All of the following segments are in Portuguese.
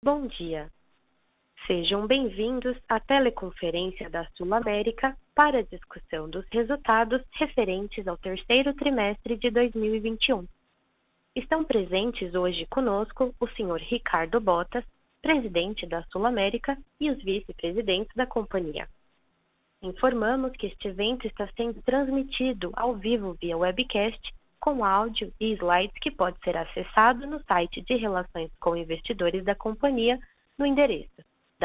Bom dia. Sejam bem-vindos à teleconferência da SulAmérica para a discussão dos resultados referentes ao terceiro trimestre de 2021. Estão presentes hoje conosco o Sr. Ricardo Bottas, presidente da SulAmérica, e os vice-presidentes da companhia. Informamos que este evento está sendo transmitido ao vivo via webcast, com áudio e slides que pode ser acessado no site de Relações com Investidores da companhia, no endereço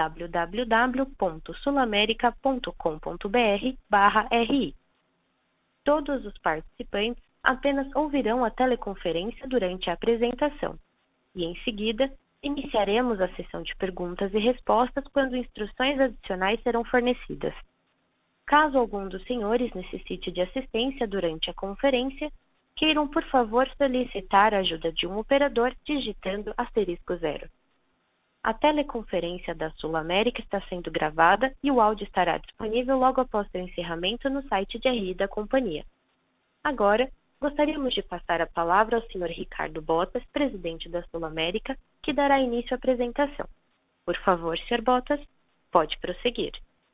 www.sulamerica.com.br/ri. Todos os participantes apenas ouvirão a teleconferência durante a apresentação e, em seguida, iniciaremos a sessão de perguntas e respostas quando instruções adicionais serão fornecidas. Caso algum dos senhores necessite de assistência durante a conferência, queiram, por favor, solicitar a ajuda de um operador digitando *0. A teleconferência da SulAmérica está sendo gravada e o áudio estará disponível logo após o encerramento no site de RI da companhia. Agora, gostaríamos de passar a palavra ao Sr. Ricardo Bottas, presidente da SulAmérica, que dará início à apresentação. Por favor, Sr. Bottas, pode prosseguir.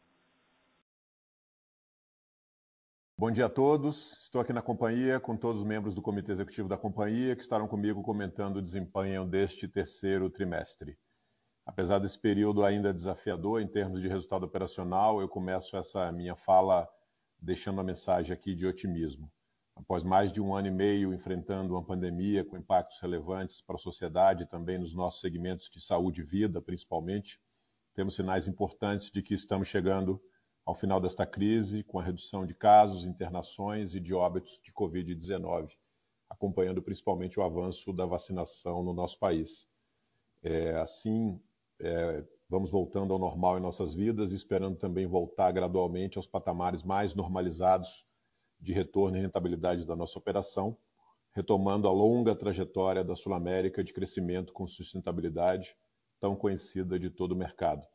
Bom dia a todos. Estou aqui na companhia com todos os membros do Comitê Executivo da companhia que estarão comigo comentando o desempenho deste terceiro trimestre. Apesar desse período ainda desafiador em termos de resultado operacional, eu começo essa minha fala deixando a mensagem aqui de otimismo. Após mais de 1 ano e meio enfrentando uma pandemia com impactos relevantes para a sociedade e também nos nossos segmentos de saúde e vida, principalmente, temos sinais importantes de que estamos chegando ao final desta crise, com a redução de casos, internações e de óbitos de Covid-19, acompanhando principalmente o avanço da vacinação no nosso país. Vamos voltando ao normal em nossas vidas e esperando também voltar gradualmente aos patamares mais normalizados de retorno e rentabilidade da nossa operação, retomando a longa trajetória da SulAmérica de crescimento com sustentabilidade, tão conhecida de todo o mercado.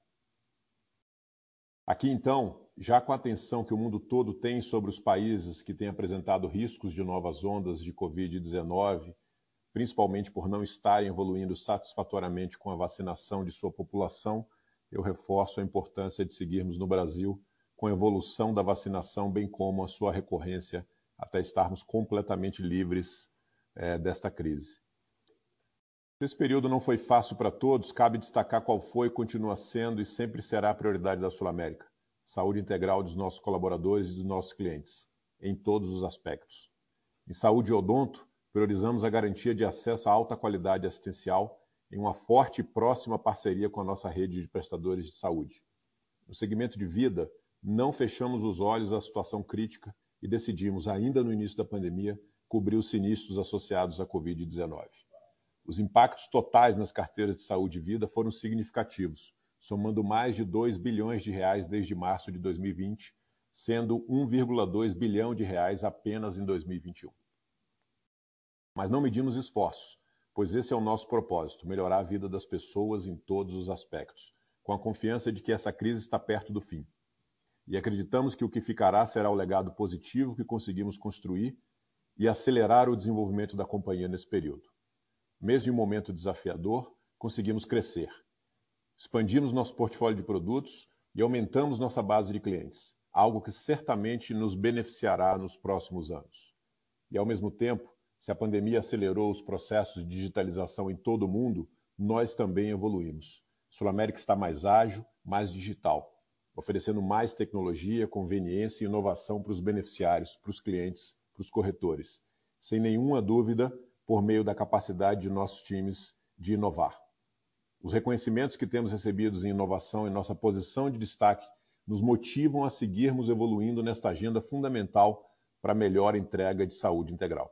Aqui, então, já com a atenção que o mundo todo tem sobre os países que têm apresentado riscos de novas ondas de Covid-19, principalmente por não estarem evoluindo satisfatoriamente com a vacinação de sua população, eu reforço a importância de seguirmos no Brasil com a evolução da vacinação, bem como a sua recorrência, até estarmos completamente livres desta crise. Esse período não foi fácil para todos, cabe destacar qual foi, continua sendo e sempre será a prioridade da SulAmérica: saúde integral dos nossos colaboradores e dos nossos clientes, em todos os aspectos. Em saúde e odonto, priorizamos a garantia de acesso a alta qualidade assistencial em uma forte e próxima parceria com a nossa rede de prestadores de saúde. No segmento de vida, não fechamos os olhos à situação crítica e decidimos, ainda no início da pandemia, cobrir os sinistros associados à Covid-19. Os impactos totais nas carteiras de saúde e vida foram significativos, somando mais de 2 bilhões de reais desde março de 2020, sendo 1,2 bilhão de reais apenas em 2021. Mas não medimos esforços, pois esse é o nosso propósito: melhorar a vida das pessoas em todos os aspectos, com a confiança de que essa crise está perto do fim. E acreditamos que o que ficará será o legado positivo que conseguimos construir e acelerar o desenvolvimento da companhia nesse período. Mesmo em um momento desafiador, conseguimos crescer. Expandimos nosso portfólio de produtos e aumentamos nossa base de clientes, algo que certamente nos beneficiará nos próximos anos. E, ao mesmo tempo, se a pandemia acelerou os processos de digitalização em todo o mundo, nós também evoluímos. SulAmérica está mais ágil, mais digital, oferecendo mais tecnologia, conveniência e inovação para os beneficiários, para os clientes, para os corretores. Sem nenhuma dúvida, por meio da capacidade de nossos times de inovar. Os reconhecimentos que temos recebidos em inovação e nossa posição de destaque nos motivam a seguirmos evoluindo nesta agenda fundamental para a melhor entrega de saúde integral.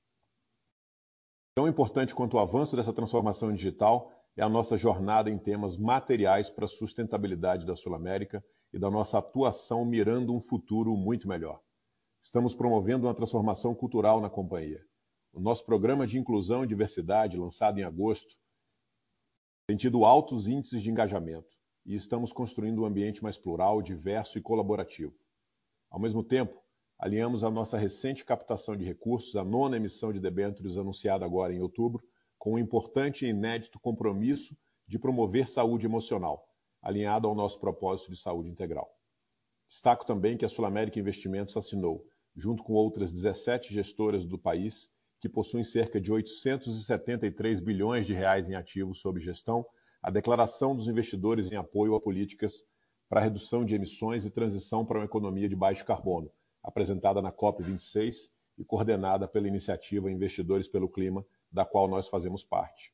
Tão importante quanto o avanço dessa transformação digital é a nossa jornada em temas materiais para a sustentabilidade da SulAmérica e da nossa atuação mirando um futuro muito melhor. Estamos promovendo uma transformação cultural na companhia. O nosso programa de inclusão e diversidade, lançado em agosto, tem tido altos índices de engajamento e estamos construindo um ambiente mais plural, diverso e colaborativo. Ao mesmo tempo, alinhamos a nossa recente captação de recursos, a 9ª emissão de debêntures anunciada agora em outubro, com um importante e inédito compromisso de promover saúde emocional, alinhado ao nosso propósito de saúde integral. Destaco também que a Sul América Investimentos assinou, junto com outras 17 gestoras do país, que possuem cerca de 873 bilhões de reais em ativos sob gestão, a Declaração dos Investidores em Apoio a Políticas para a Redução de Emissões e Transição para uma Economia de Baixo Carbono, apresentada na COP26 e coordenada pela iniciativa Investidores pelo Clima, da qual nós fazemos parte.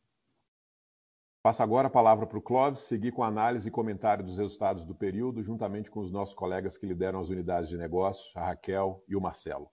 Passo agora a palavra para o Clóvis, seguir com a análise e comentário dos resultados do período, juntamente com os nossos colegas que lideram as unidades de negócios, a Raquel e o Marcelo.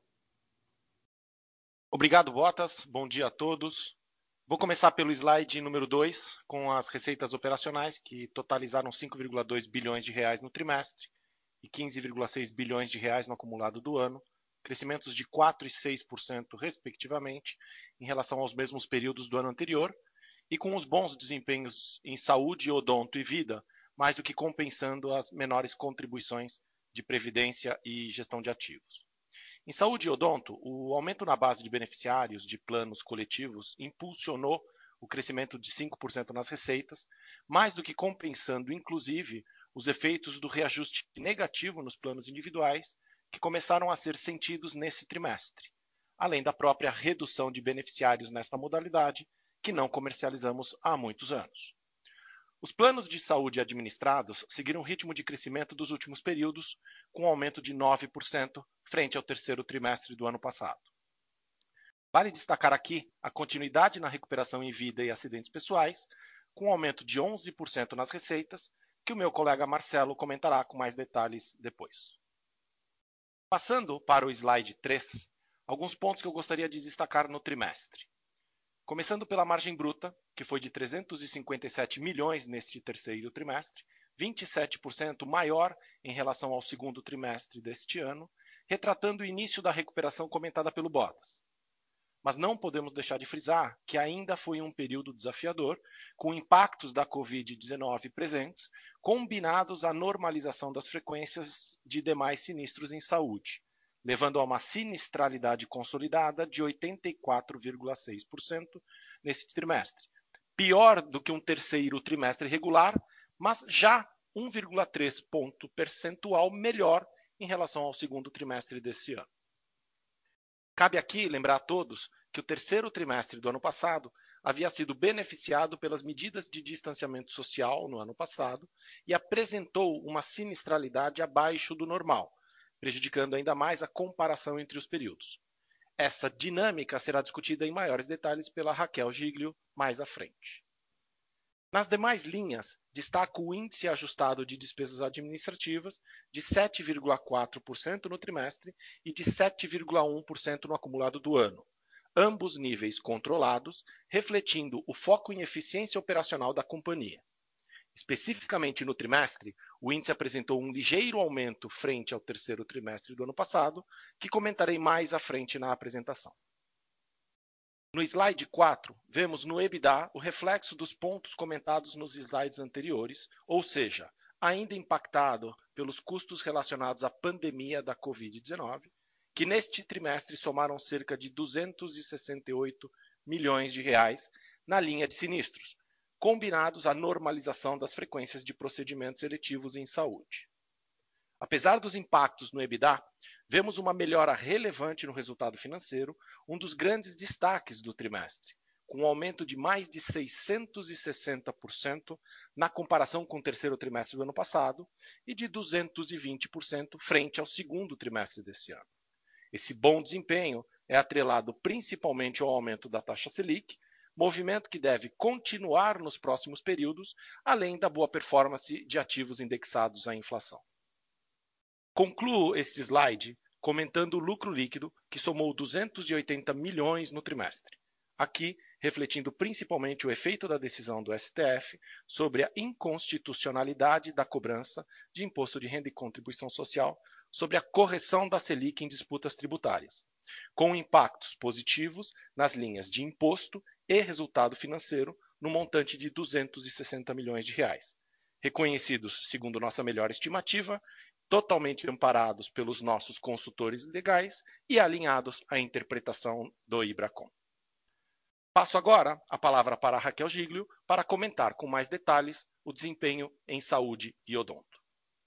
Obrigado, Botas. Bom dia a todos. Vou começar pelo slide número 2, com as receitas operacionais, que totalizaram 5,2 bilhões de reais no trimestre e 15,6 bilhões de reais no acumulado do ano, crescimentos de 4% e 6%, respectivamente, em relação aos mesmos períodos do ano anterior, e com os bons desempenhos em saúde, odonto e vida, mais do que compensando as menores contribuições de previdência e gestão de ativos. Em saúde e odonto, o aumento na base de beneficiários de planos coletivos impulsionou o crescimento de 5% nas receitas, mais do que compensando, inclusive, os efeitos do reajuste negativo nos planos individuais, que começaram a ser sentidos nesse trimestre, além da própria redução de beneficiários nesta modalidade, que não comercializamos há muitos anos. Os planos de saúde administrados seguiram o ritmo de crescimento dos últimos períodos, com um aumento de 9% frente ao terceiro trimestre do ano passado. Vale destacar aqui a continuidade na recuperação em vida e acidentes pessoais, com um aumento de 11% nas receitas, que o meu colega Marcelo comentará com mais detalhes depois. Passando para o slide 3, alguns pontos que eu gostaria de destacar no trimestre. Começando pela margem bruta, que foi de 357 milhões neste terceiro trimestre, 27% maior em relação ao segundo trimestre deste ano, retratando o início da recuperação comentada pelo Botas. Mas não podemos deixar de frisar que ainda foi um período desafiador, com impactos da Covid-19 presentes, combinados à normalização das frequências de demais sinistros em saúde, levando a uma sinistralidade consolidada de 84,6% nesse trimestre. Pior do que um terceiro trimestre regular, mas já 1,3 ponto percentual melhor em relação ao segundo trimestre desse ano. Cabe aqui lembrar a todos que o terceiro trimestre do ano passado havia sido beneficiado pelas medidas de distanciamento social no ano passado e apresentou uma sinistralidade abaixo do normal, prejudicando ainda mais a comparação entre os períodos. Essa dinâmica será discutida em maiores detalhes pela Raquel Giglio mais à frente. Nas demais linhas, destaco o índice ajustado de despesas administrativas de 7,4% no trimestre e de 7,1% no acumulado do ano, ambos níveis controlados, refletindo o foco em eficiência operacional da companhia. Especificamente no trimestre, o índice apresentou um ligeiro aumento frente ao terceiro trimestre do ano passado, que comentarei mais à frente na apresentação. No slide 4, vemos no EBITDA o reflexo dos pontos comentados nos slides anteriores, ou seja, ainda impactado pelos custos relacionados à pandemia da Covid-19, que neste trimestre somaram cerca de 268 milhões de reais na linha de sinistros, combinados à normalização das frequências de procedimentos eletivos em saúde. Apesar dos impactos no EBITDA, vemos uma melhora relevante no resultado financeiro, um dos grandes destaques do trimestre, com um aumento de mais de 660% na comparação com o terceiro trimestre do ano passado e de 220% frente ao segundo trimestre desse ano. Esse bom desempenho é atrelado principalmente ao aumento da taxa Selic, movimento que deve continuar nos próximos períodos, além da boa performance de ativos indexados à inflação. Concluo este slide comentando o lucro líquido, que somou 280 milhões no trimestre. Aqui, refletindo principalmente o efeito da decisão do STF sobre a inconstitucionalidade da cobrança de imposto de renda e contribuição social sobre a correção da Selic em disputas tributárias, com impactos positivos nas linhas de imposto e resultado financeiro no montante de 260 milhões de reais, reconhecidos, segundo nossa melhor estimativa, totalmente amparados pelos nossos consultores legais e alinhados à interpretação do IBRACON. Passo agora a palavra para a Raquel Giglio para comentar com mais detalhes o desempenho em saúde e odonto.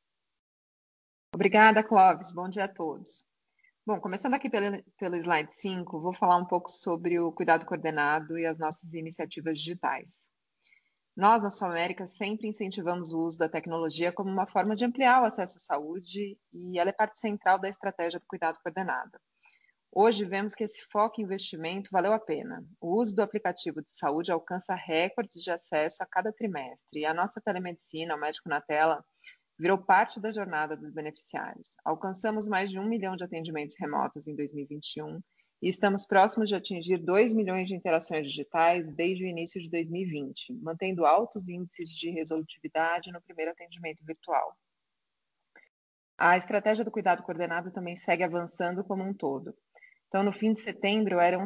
Obrigada, Clóvis. Bom dia a todos. Bom, começando aqui pelo slide 5, vou falar um pouco sobre o cuidado coordenado e as nossas iniciativas digitais. Nós, na Sul América, sempre incentivamos o uso da tecnologia como uma forma de ampliar o acesso à saúde e ela é parte central da estratégia do cuidado coordenado. Hoje, vemos que esse foco em investimento valeu a pena. O uso do aplicativo de saúde alcança recordes de acesso a cada trimestre e a nossa telemedicina, o Médico na Tela, virou parte da jornada dos beneficiários. Alcançamos mais de 1 milhão de atendimentos remotos em 2021 e estamos próximos de atingir 2 milhões de interações digitais desde o início de 2020, mantendo altos índices de resolutividade no primeiro atendimento virtual. A estratégia do cuidado coordenado também segue avançando como um todo. Então, no fim de setembro, eram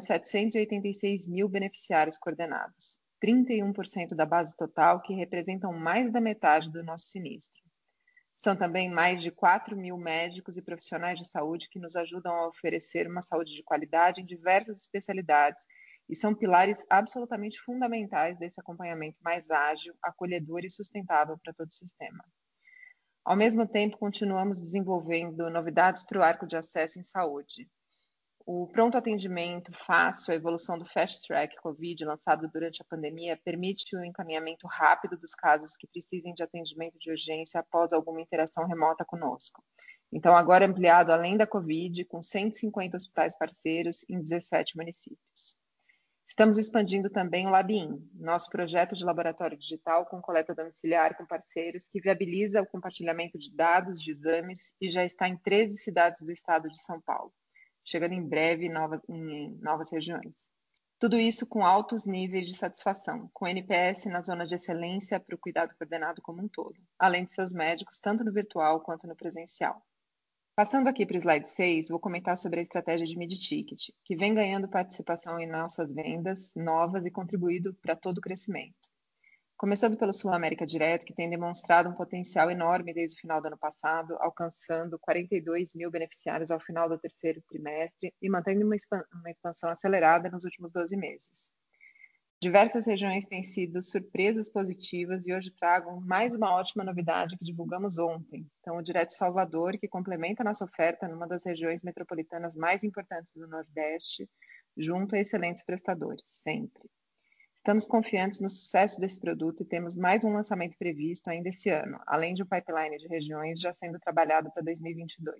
786 mil beneficiários coordenados, 31% da base total, que representam mais da metade do nosso sinistro. São também mais de 4 mil médicos e profissionais de saúde que nos ajudam a oferecer uma saúde de qualidade em diversas especialidades e são pilares absolutamente fundamentais desse acompanhamento mais ágil, acolhedor e sustentável para todo o sistema. Ao mesmo tempo, continuamos desenvolvendo novidades para o arco de acesso em saúde. O pronto atendimento fácil, a evolução do Fast Track Covid, lançado durante a pandemia, permite o encaminhamento rápido dos casos que precisem de atendimento de urgência após alguma interação remota conosco. Então, agora ampliado além da Covid, com 150 hospitais parceiros em 17 municípios. Estamos expandindo também o LabIn, nosso projeto de laboratório digital com coleta domiciliar com parceiros que viabiliza o compartilhamento de dados de exames e já está em 13 cidades do estado de São Paulo, chegando em breve em novas regiões. Tudo isso com altos níveis de satisfação, com NPS na zona de excelência para o cuidado coordenado como um todo, além de seus médicos, tanto no virtual quanto no presencial. Passando aqui para o slide 6, vou comentar sobre a estratégia de mid-ticket, que vem ganhando participação em nossas vendas novas e contribuído para todo o crescimento. Começando pelo Sul América Direto, que tem demonstrado um potencial enorme desde o final do ano passado, alcançando 42 mil beneficiários ao final do terceiro trimestre e mantendo uma expansão acelerada nos últimos 12 meses. Diversas regiões têm sido surpresas positivas e hoje trago mais uma ótima novidade que divulgamos ontem. Então, o Direto Salvador, que complementa a nossa oferta numa das regiões metropolitanas mais importantes do Nordeste, junto a excelentes prestadores, sempre. Estamos confiantes no sucesso desse produto e temos mais um lançamento previsto ainda esse ano, além de um pipeline de regiões já sendo trabalhado para 2022.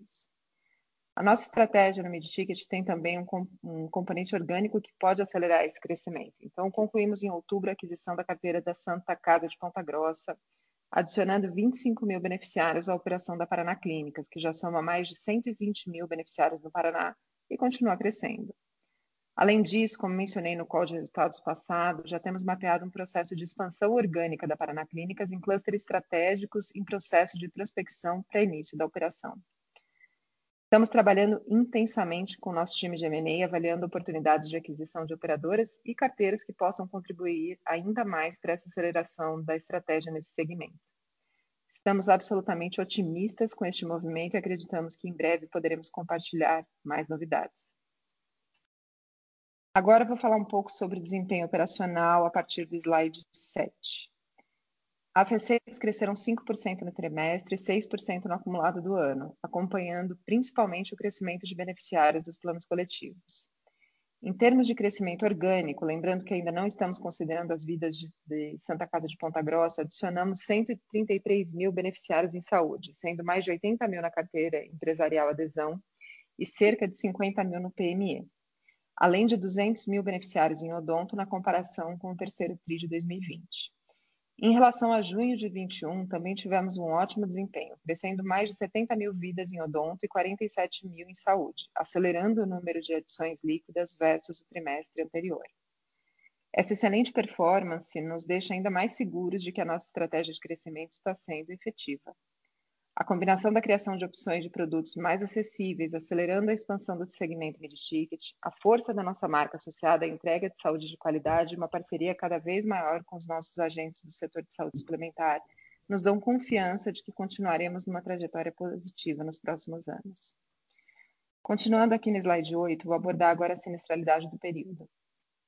A nossa estratégia no mid-ticket tem também um componente orgânico que pode acelerar esse crescimento. Então, concluímos em outubro a aquisição da carteira da Santa Casa de Ponta Grossa, adicionando 25 mil beneficiários à operação da Paraná Clínicas, que já soma mais de 120 mil beneficiários no Paraná e continua crescendo. Além disso, como mencionei no call de resultados passado, já temos mapeado um processo de expansão orgânica da Paraná Clínicas em clusters estratégicos em processo de prospecção para início da operação. Estamos trabalhando intensamente com o nosso time de M&A, avaliando oportunidades de aquisição de operadoras e carteiras que possam contribuir ainda mais para essa aceleração da estratégia nesse segmento. Estamos absolutamente otimistas com este movimento e acreditamos que em breve poderemos compartilhar mais novidades. Agora vou falar um pouco sobre desempenho operacional a partir do slide 7. As receitas cresceram 5% no trimestre e 6% no acumulado do ano, acompanhando principalmente o crescimento de beneficiários dos planos coletivos. Em termos de crescimento orgânico, lembrando que ainda não estamos considerando as vidas de Santa Casa de Ponta Grossa, adicionamos 133 mil beneficiários em saúde, sendo mais de 80 mil na carteira empresarial adesão e cerca de 50 mil no PME, além de 200 mil beneficiários em odonto na comparação com o terceiro TRI de 2020. Em relação a junho de 2021, também tivemos um ótimo desempenho, crescendo mais de 70 mil vidas em odonto e 47 mil em saúde, acelerando o número de adições líquidas versus o trimestre anterior. Essa excelente performance nos deixa ainda mais seguros de que a nossa estratégia de crescimento está sendo efetiva. A combinação da criação de opções de produtos mais acessíveis, acelerando a expansão do segmento mid-ticket, a força da nossa marca associada à entrega de saúde de qualidade e uma parceria cada vez maior com os nossos agentes do setor de saúde suplementar, nos dão confiança de que continuaremos numa trajetória positiva nos próximos anos. Continuando aqui no slide 8, vou abordar agora a sinistralidade do período.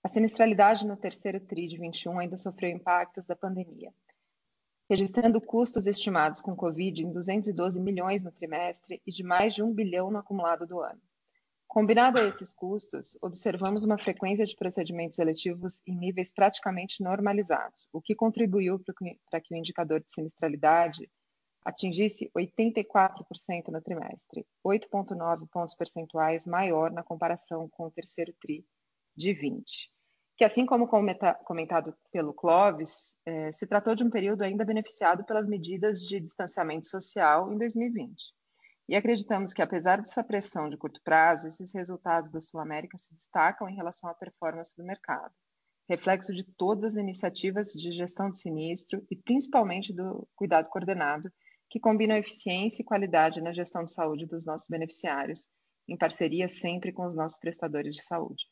A sinistralidade no terceiro TRI de 21 ainda sofreu impactos da pandemia, registrando custos estimados com Covid em 212 milhões no trimestre e de mais de 1 bilhão no acumulado do ano. Combinado a esses custos, observamos uma frequência de procedimentos eletivos em níveis praticamente normalizados, o que contribuiu para que o indicador de sinistralidade atingisse 84% no trimestre, 8,9 pontos percentuais maior na comparação com o terceiro TRI de 20, que, assim como comentado pelo Clóvis, se tratou de um período ainda beneficiado pelas medidas de distanciamento social em 2020. E acreditamos que, apesar dessa pressão de curto prazo, esses resultados da Sul América se destacam em relação à performance do mercado, reflexo de todas as iniciativas de gestão de sinistro e principalmente do cuidado coordenado, que combinam eficiência e qualidade na gestão de saúde dos nossos beneficiários, em parceria sempre com os nossos prestadores de saúde.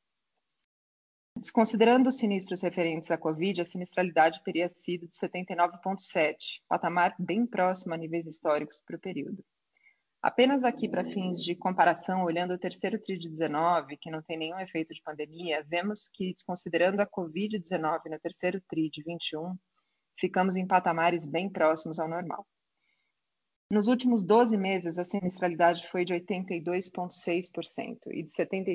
Desconsiderando os sinistros referentes à Covid, a sinistralidade teria sido de 79,7, patamar bem próximo a níveis históricos para o período. Apenas aqui para fins de comparação, olhando o terceiro TRI de 19, que não tem nenhum efeito de pandemia, vemos que, desconsiderando a Covid-19 no terceiro TRI de 21, ficamos em patamares bem próximos ao normal. Nos últimos 12 meses, a sinistralidade foi de 82,6% e de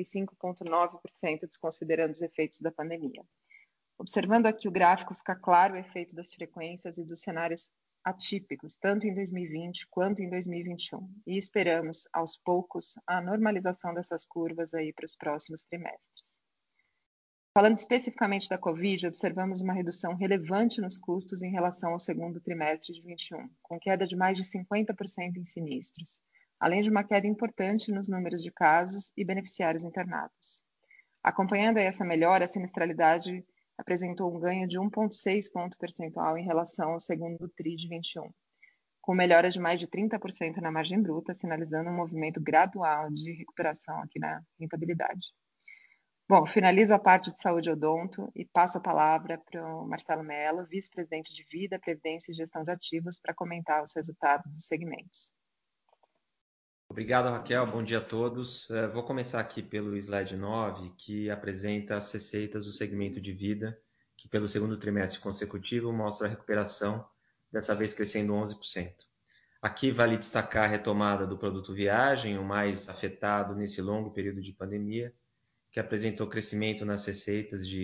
75,9% desconsiderando os efeitos da pandemia. Observando aqui o gráfico, fica claro o efeito das frequências e dos cenários atípicos, tanto em 2020 quanto em 2021, e esperamos, aos poucos, a normalização dessas curvas aí para os próximos trimestres. Falando especificamente da Covid, observamos uma redução relevante nos custos em relação ao segundo trimestre de 21, com queda de mais de 50% em sinistros, além de uma queda importante nos números de casos e beneficiários internados. Acompanhando essa melhora, a sinistralidade apresentou um ganho de 1,6 ponto percentual em relação ao segundo TRI de 21, com melhora de mais de 30% na margem bruta, sinalizando um movimento gradual de recuperação aqui na rentabilidade. Bom, finalizo a parte de saúde odonto e passo a palavra para o Marcelo Mello, vice-presidente de Vida, Previdência e Gestão de Ativos, para comentar os resultados dos segmentos. Obrigado, Raquel. Bom dia a todos. Vou começar aqui pelo slide 9, que apresenta as receitas do segmento de vida, que pelo segundo trimestre consecutivo mostra a recuperação, dessa vez crescendo 11%. Aqui vale destacar a retomada do produto viagem, o mais afetado nesse longo período de pandemia, que apresentou crescimento nas receitas de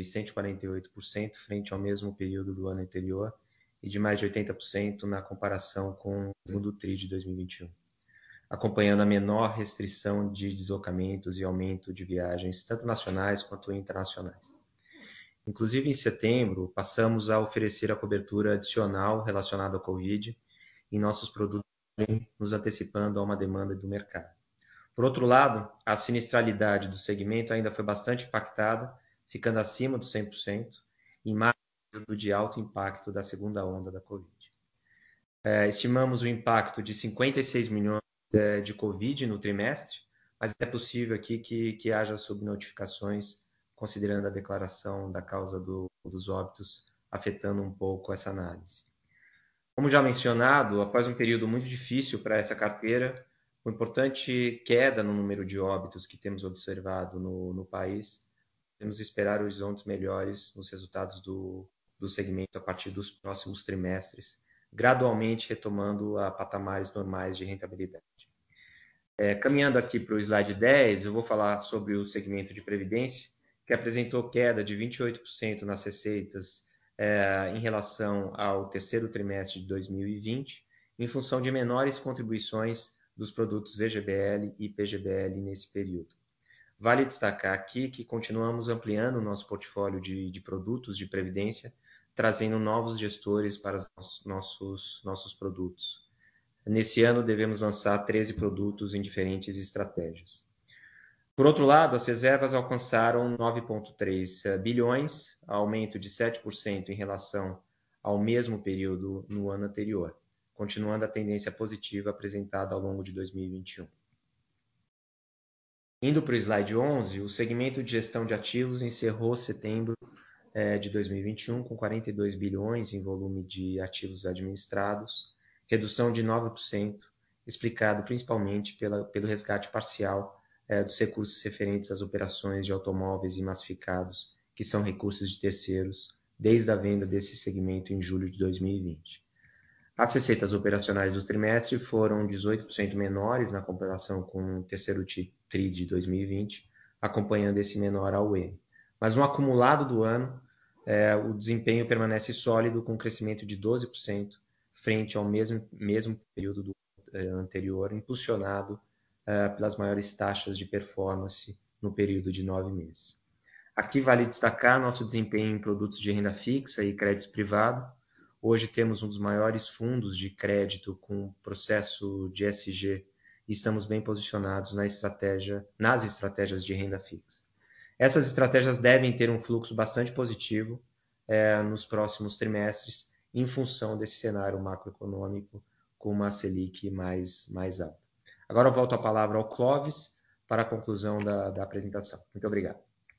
148% frente ao mesmo período do ano anterior e de mais de 80% na comparação com o segundo TRI de 2021. Acompanhando a menor restrição de deslocamentos e aumento de viagens, tanto nacionais quanto internacionais. Inclusive, em setembro, passamos a oferecer a cobertura adicional relacionada ao Covid em nossos produtos, nos antecipando a uma demanda do mercado. Por outro lado, a sinistralidade do segmento ainda foi bastante impactada, ficando acima dos 100%, em mais de alto impacto da segunda onda da Covid. Estimamos o impacto de 56 milhões de Covid no trimestre, mas é possível aqui que haja subnotificações, considerando a declaração da causa dos óbitos, afetando um pouco essa análise. Como já mencionado, após um período muito difícil para essa carteira, com importante queda no número de óbitos que temos observado no país, temos esperar horizontes melhores nos resultados do segmento a partir dos próximos trimestres, gradualmente retomando a patamares normais de rentabilidade. Caminhando aqui para o slide 10, eu vou falar sobre o segmento de previdência, que apresentou queda de 28% nas receitas em relação ao terceiro trimestre de 2020, em função de menores contribuições dos produtos VGBL e PGBL nesse período. Vale destacar aqui que continuamos ampliando o nosso portfólio de produtos de previdência, trazendo novos gestores para os nossos produtos. Nesse ano, devemos lançar 13 produtos em diferentes estratégias. Por outro lado, as reservas alcançaram 9,3 bilhões, aumento de 7% em relação ao mesmo período no ano anterior, continuando a tendência positiva apresentada ao longo de 2021. Indo para o slide 11, o segmento de gestão de ativos encerrou setembro de 2021 com 42 bilhões em volume de ativos administrados, redução de 9%, explicado principalmente pelo resgate parcial dos recursos referentes às operações de automóveis e massificados que são recursos de terceiros, desde a venda desse segmento em julho de 2020. As receitas operacionais do trimestre foram 18% menores na comparação com o terceiro TRI de 2020, acompanhando esse menor AUM. Mas no acumulado do ano, o desempenho permanece sólido, com crescimento de 12% frente ao mesmo período do anterior, impulsionado pelas maiores taxas de performance no período de 9 meses. Aqui vale destacar nosso desempenho em produtos de renda fixa e crédito privado. Hoje temos um dos maiores fundos de crédito com processo de ESG e estamos bem posicionados nas estratégias de renda fixa. Essas estratégias devem ter um fluxo bastante positivo nos próximos trimestres, em função desse cenário macroeconômico com uma Selic mais alta. Agora eu volto a palavra ao Clóvis para a conclusão da apresentação. Muito obrigado.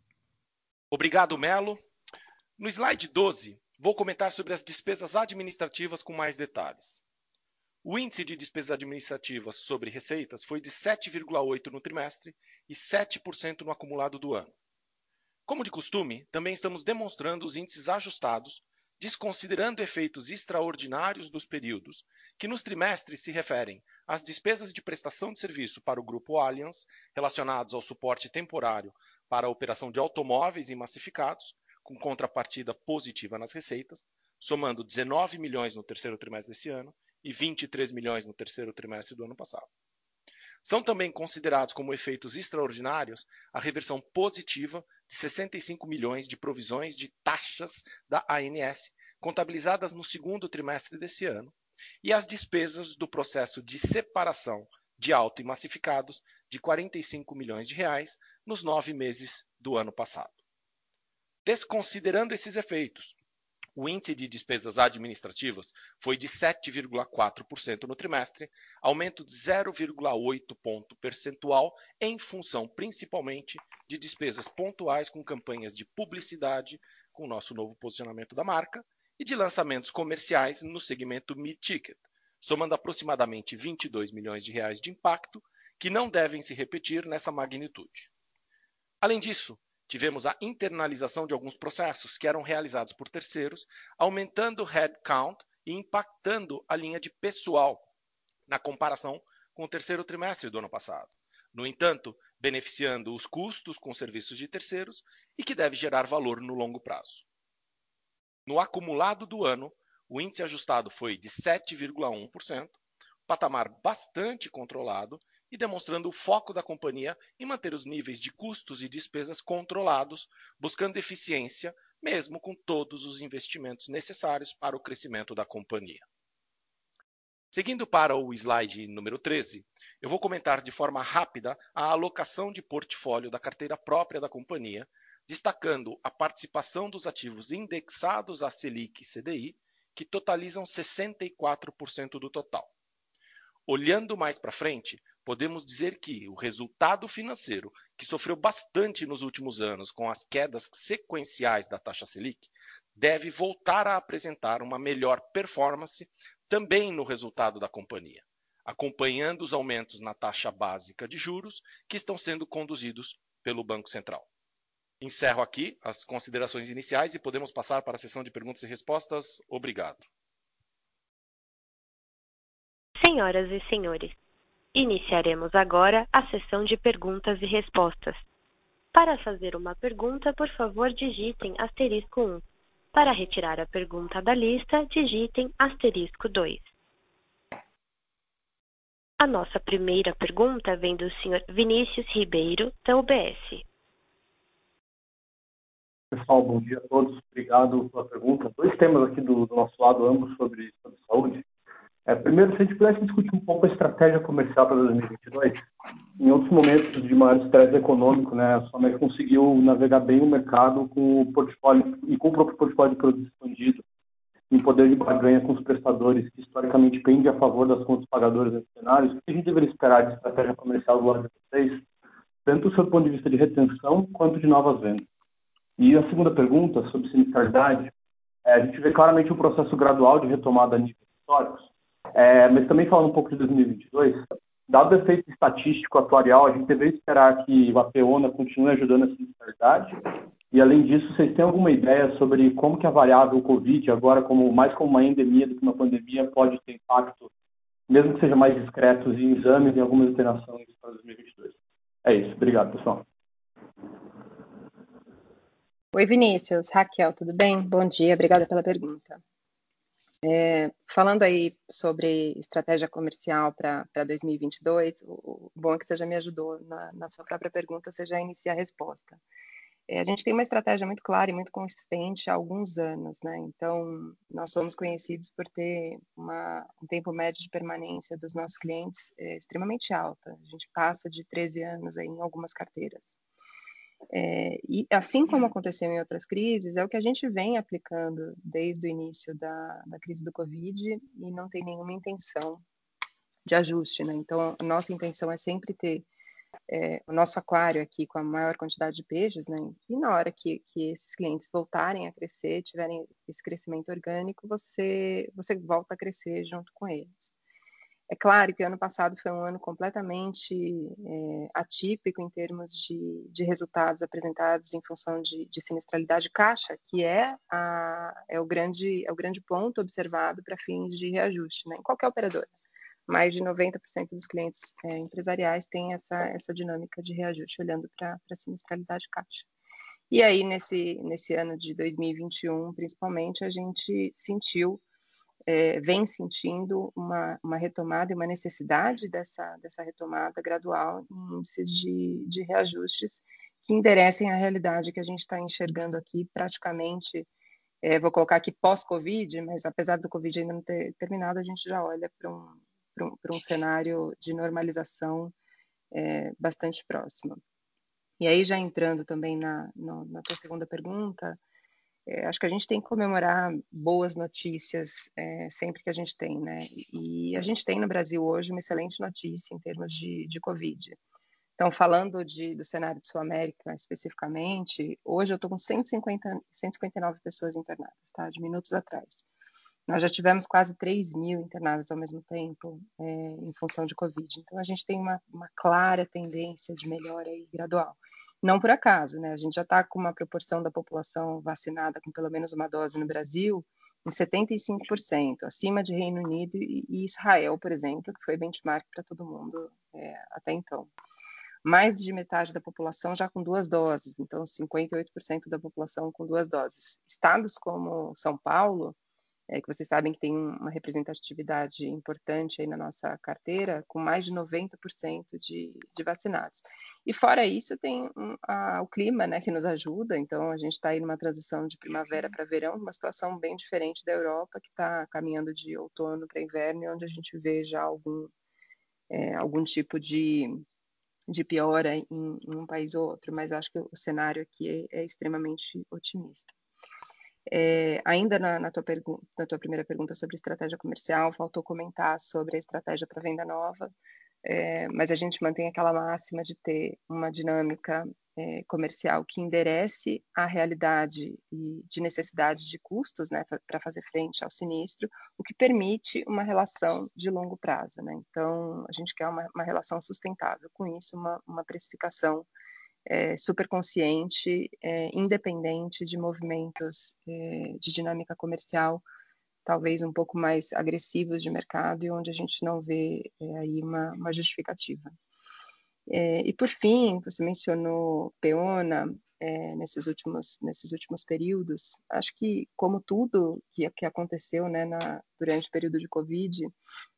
Obrigado, Melo. No slide 12, vou comentar sobre as despesas administrativas com mais detalhes. O índice de despesas administrativas sobre receitas foi de 7,8% no trimestre e 7% no acumulado do ano. Como de costume, também estamos demonstrando os índices ajustados, desconsiderando efeitos extraordinários dos períodos, que nos trimestres se referem às despesas de prestação de serviço para o Grupo Allianz, relacionados ao suporte temporário para a operação de automóveis e massificados, com contrapartida positiva nas receitas, somando 19 milhões no terceiro trimestre desse ano e 23 milhões no terceiro trimestre do ano passado. São também considerados como efeitos extraordinários a reversão positiva de 65 milhões de provisões de taxas da ANS, contabilizadas no segundo trimestre desse ano, e as despesas do processo de separação de auto e massificados de 45 milhões de reais nos 9 meses do ano passado. Desconsiderando esses efeitos, o índice de despesas administrativas foi de 7,4% no trimestre, aumento de 0,8 ponto percentual em função principalmente de despesas pontuais com campanhas de publicidade, com o nosso novo posicionamento da marca, e de lançamentos comerciais no segmento mid-ticket, somando aproximadamente 22 milhões de reais de impacto, que não devem se repetir nessa magnitude. Além disso, tivemos a internalização de alguns processos que eram realizados por terceiros, aumentando o headcount e impactando a linha de pessoal na comparação com o terceiro trimestre do ano passado. No entanto, beneficiando os custos com serviços de terceiros e que deve gerar valor no longo prazo. No acumulado do ano, o índice ajustado foi de 7,1%, patamar bastante controlado, e demonstrando o foco da companhia em manter os níveis de custos e despesas controlados, buscando eficiência, mesmo com todos os investimentos necessários para o crescimento da companhia. Seguindo para o slide número 13, eu vou comentar de forma rápida a alocação de portfólio da carteira própria da companhia, destacando a participação dos ativos indexados à Selic e CDI, que totalizam 64% do total. Olhando mais para frente, podemos dizer que o resultado financeiro, que sofreu bastante nos últimos anos com as quedas sequenciais da taxa Selic, deve voltar a apresentar uma melhor performance também no resultado da companhia, acompanhando os aumentos na taxa básica de juros que estão sendo conduzidos pelo Banco Central. Encerro aqui as considerações iniciais e podemos passar para a sessão de perguntas e respostas. Obrigado. Senhoras e senhores, iniciaremos agora a sessão de perguntas e respostas. Para fazer uma pergunta, por favor, digitem *1. Para retirar a pergunta da lista, digitem *2. A nossa primeira pergunta vem do Sr. Vinícius Ribeiro, da UBS. Pessoal, bom dia a todos. Obrigado pela pergunta. 2 temas aqui do nosso lado, ambos sobre saúde. Primeiro, se a gente pudesse discutir um pouco a estratégia comercial para 2022. Em outros momentos de maior estresse econômico, a Sul-América conseguiu navegar bem o mercado com o portfólio e com o próprio portfólio de produtos expandido, em poder de barganha com os prestadores, que historicamente pende a favor das contas pagadoras nesses cenários. O que a gente deveria esperar de estratégia comercial do lado de vocês, tanto do seu ponto de vista de retenção quanto de novas vendas? E a segunda pergunta, sobre sinistralidade, a gente vê claramente um processo gradual de retomada a níveis históricos, mas também falando um pouco de 2022, dado o efeito estatístico atuarial, a gente deveria esperar que o APEONA continue ajudando a sinistralidade, E, além disso, vocês têm alguma ideia sobre como que a variável Covid, agora mais como uma endemia do que uma pandemia, pode ter impacto, mesmo que seja mais discreto, em exames e algumas internações para 2022? É isso. Obrigado, pessoal. Oi, Vinícius. Raquel, tudo bem? Bom dia, obrigada pela pergunta. Falando aí sobre estratégia comercial para 2022, o bom é que você já me ajudou na sua própria pergunta, você já inicia a resposta. A gente tem uma estratégia muito clara e muito consistente há alguns anos, né? Então, nós somos conhecidos por ter um tempo médio de permanência dos nossos clientes extremamente alta. A gente passa de 13 anos aí em algumas carteiras. E assim como aconteceu em outras crises, é o que a gente vem aplicando desde o início da crise do Covid e não tem nenhuma intenção de ajuste, né? Então, a nossa intenção é sempre ter o nosso aquário aqui com a maior quantidade de peixes, né? E na hora que esses clientes voltarem a crescer, tiverem esse crescimento orgânico, você volta a crescer junto com eles. É claro que o ano passado foi um ano completamente atípico em termos de resultados apresentados em função de sinistralidade caixa, que é o grande ponto observado para fins de reajuste, né? Em qualquer operadora. Mais de 90% dos clientes empresariais têm essa dinâmica de reajuste, olhando para a sinistralidade caixa. E aí, nesse ano de 2021, principalmente, a gente vem sentindo uma retomada e uma necessidade dessa retomada gradual em índices de reajustes que enderecem a realidade que a gente está enxergando aqui praticamente, vou colocar aqui pós-Covid, mas apesar do Covid ainda não ter terminado, a gente já olha para um cenário de normalização bastante próximo. E aí, já entrando também na tua segunda pergunta, acho que a gente tem que comemorar boas notícias sempre que a gente tem, né? E a gente tem no Brasil hoje uma excelente notícia em termos de Covid. Então, falando do cenário de Sul-América especificamente, hoje eu estou com 159 pessoas internadas, tá? De minutos atrás. Nós já tivemos quase 3.000 internadas ao mesmo tempo em função de Covid. Então, a gente tem uma clara tendência de melhora aí gradual. Não por acaso, né? A gente já está com uma proporção da população vacinada com pelo menos uma dose no Brasil em 75%, acima de Reino Unido e Israel, por exemplo, que foi benchmark para todo mundo até então. Mais de metade da população já com 2 doses, então 58% da população com 2 doses. Estados como São Paulo, que vocês sabem que tem uma representatividade importante aí na nossa carteira, com mais de 90% de vacinados. E fora isso, tem o clima, né, que nos ajuda, então a gente está aí numa transição de primavera para verão, uma situação bem diferente da Europa, que está caminhando de outono para inverno, onde a gente vê já algum tipo de piora em um país ou outro, mas acho que o cenário aqui é extremamente otimista. Ainda na tua primeira pergunta sobre estratégia comercial, faltou comentar sobre a estratégia para venda nova, mas a gente mantém aquela máxima de ter uma dinâmica comercial que enderece a realidade e de necessidade de custos, né, para fazer frente ao sinistro, o que permite uma relação de longo prazo, né? Então, a gente quer uma relação sustentável, com isso, uma precificação super consciente, independente de movimentos de dinâmica comercial, talvez um pouco mais agressivos de mercado e onde a gente não vê aí uma justificativa. E por fim, você mencionou Peona nesses últimos períodos. Acho que, como tudo que aconteceu, né, durante o período de Covid,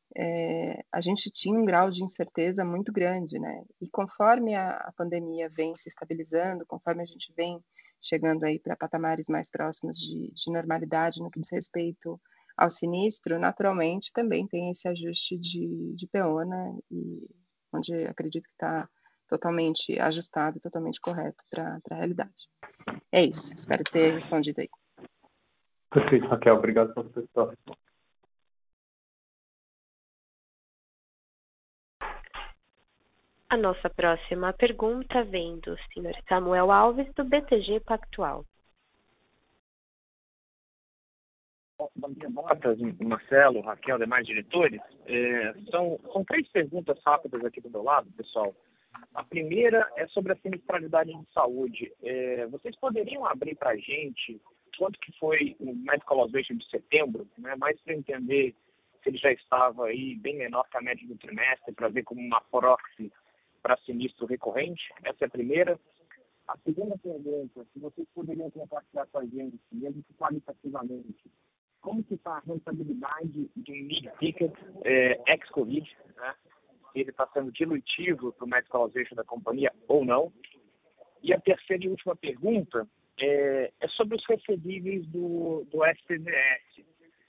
a gente tinha um grau de incerteza muito grande, né? E conforme a pandemia vem se estabilizando, conforme a gente vem chegando aí para patamares mais próximos de normalidade no que diz respeito ao sinistro, naturalmente também tem esse ajuste de Peona, e onde acredito que está totalmente ajustado, totalmente correto para a realidade. É isso, espero ter respondido aí. Perfeito, Raquel, obrigado pela sua resposta. A nossa próxima pergunta vem do Sr. Samuel Alves, do BTG Pactual. Bom dia, Botas, Marcelo, Raquel, demais diretores. São 3 perguntas rápidas aqui do meu lado, pessoal. A primeira é sobre a sinistralidade de saúde. Vocês poderiam abrir para a gente quanto que foi o medical loss ratio de setembro, né? Mais para entender se ele já estava aí bem menor que a média do trimestre, para ver como uma proxy para sinistro recorrente? Essa é a primeira. A segunda pergunta, se vocês poderiam compartilhar com a gente, mesmo que qualitativamente, como que está a rentabilidade de um mid-ticket ex-Covid, né? Se ele está sendo dilutivo para o medical loss ratio da companhia ou não. E a terceira e última pergunta é sobre os recebíveis do STVS.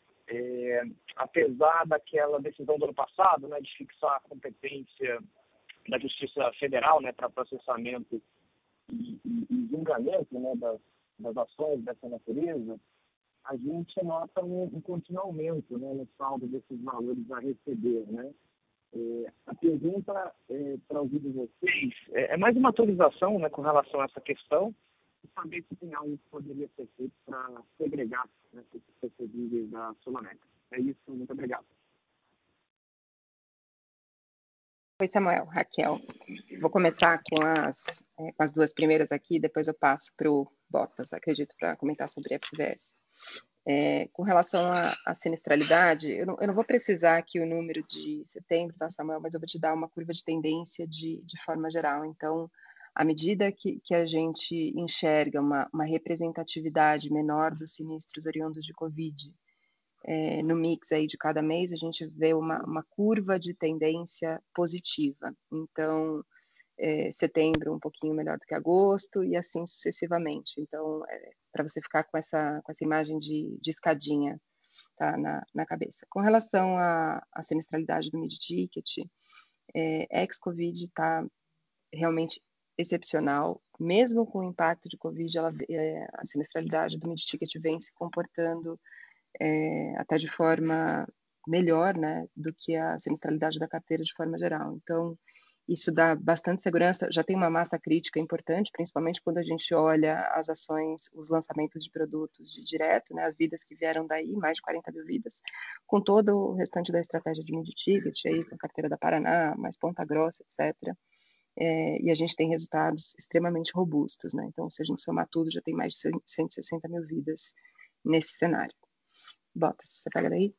Apesar daquela decisão do ano passado, né, de fixar a competência da Justiça Federal, né, para processamento e julgamento, né, das ações dessa natureza, a gente nota um contínuo aumento, né, no saldo desses valores a receber, né? A pergunta para ouvir de vocês é mais uma atualização, né, com relação a essa questão, e saber se tem algo que poderia ser feito para segregar, né, esses recebíveis da Sul-América. É isso, muito obrigado. Oi, Samuel, Raquel. Vou começar com as duas primeiras aqui, depois eu passo para o Bottas, acredito, para comentar sobre a FCVS. Com relação à sinistralidade, eu não vou precisar aqui o número de setembro, tá, Samuel, mas eu vou te dar uma curva de tendência de forma geral. Então, à medida que a gente enxerga uma representatividade menor dos sinistros oriundos de Covid no mix aí de cada mês, a gente vê uma curva de tendência positiva. Então, setembro um pouquinho melhor do que agosto e assim sucessivamente. Então, para você ficar com essa imagem de escadinha, tá, na cabeça. Com relação à sinistralidade do mid-ticket, ex-Covid está realmente excepcional. Mesmo com o impacto de Covid, a sinistralidade do mid-ticket vem se comportando até de forma melhor, né, do que a sinistralidade da carteira de forma geral. Então, isso dá bastante segurança, já tem uma massa crítica importante, principalmente quando a gente olha as ações, os lançamentos de produtos de direto, né, as vidas que vieram daí, mais de 40 mil vidas, com todo o restante da estratégia de mid-ticket, aí, com a carteira da Paraná, mais Ponta Grossa, etc. E a gente tem resultados extremamente robustos, né? Então, se a gente somar tudo, já tem mais de 160 mil vidas nesse cenário. Bottas, você pega daí?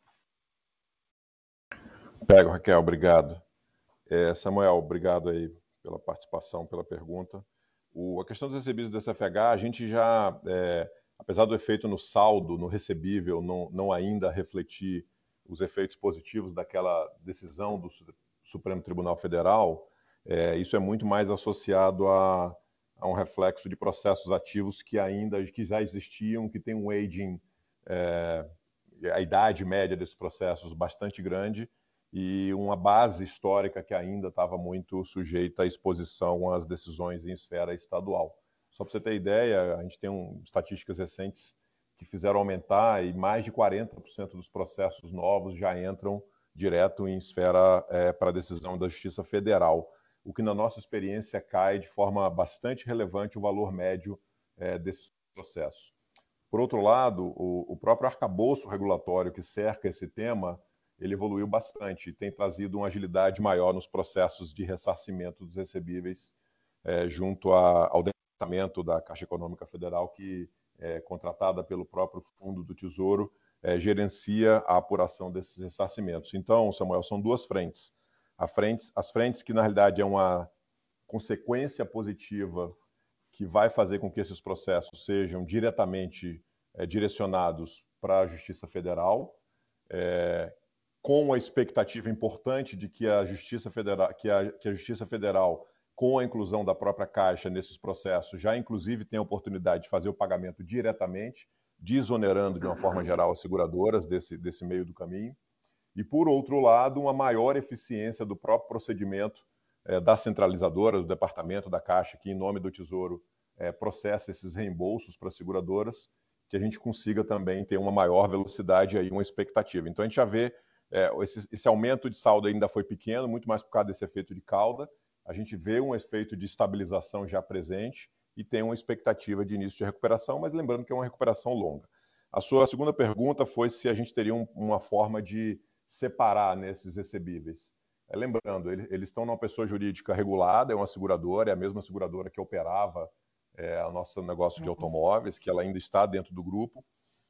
Pego, Raquel, obrigado. Samuel, obrigado aí pela participação, pela pergunta. A questão dos recebíveis do SFH, a gente já, apesar do efeito no saldo, no recebível, não ainda refletir os efeitos positivos daquela decisão do Supremo Tribunal Federal, isso é muito mais associado a um reflexo de processos ativos que já existiam, que tem um aging, a idade média desses processos bastante grande, e uma base histórica que ainda estava muito sujeita à exposição às decisões em esfera estadual. Só para você ter ideia, a gente tem estatísticas recentes que fizeram aumentar e mais de 40% dos processos novos já entram direto em esfera para decisão da Justiça Federal, o que na nossa experiência cai de forma bastante relevante o valor médio desses processos. Por outro lado, o próprio arcabouço regulatório que cerca esse tema, ele evoluiu bastante e tem trazido uma agilidade maior nos processos de ressarcimento dos recebíveis junto ao departamento da Caixa Econômica Federal, que contratada pelo próprio Fundo do Tesouro, gerencia a apuração desses ressarcimentos. Então, Samuel, são duas frentes. As frentes que, na realidade, é uma consequência positiva que vai fazer com que esses processos sejam diretamente direcionados para a Justiça Federal, com a expectativa importante de que a Justiça Federal, com a inclusão da própria Caixa nesses processos, já inclusive tem a oportunidade de fazer o pagamento diretamente, desonerando de uma forma geral as seguradoras desse meio do caminho. E, por outro lado, uma maior eficiência do próprio procedimento da centralizadora, do departamento da Caixa, que, em nome do Tesouro, processa esses reembolsos para as seguradoras, que a gente consiga também ter uma maior velocidade e uma expectativa. Então, a gente já vê esse aumento de saldo ainda foi pequeno, muito mais por causa desse efeito de cauda. A gente vê um efeito de estabilização já presente e tem uma expectativa de início de recuperação, mas lembrando que é uma recuperação longa. A sua segunda pergunta foi se a gente teria uma forma de separar nesses recebíveis. Lembrando, eles estão numa pessoa jurídica regulada, é uma seguradora, é a mesma seguradora que operava o nosso negócio de automóveis, que ela ainda está dentro do grupo.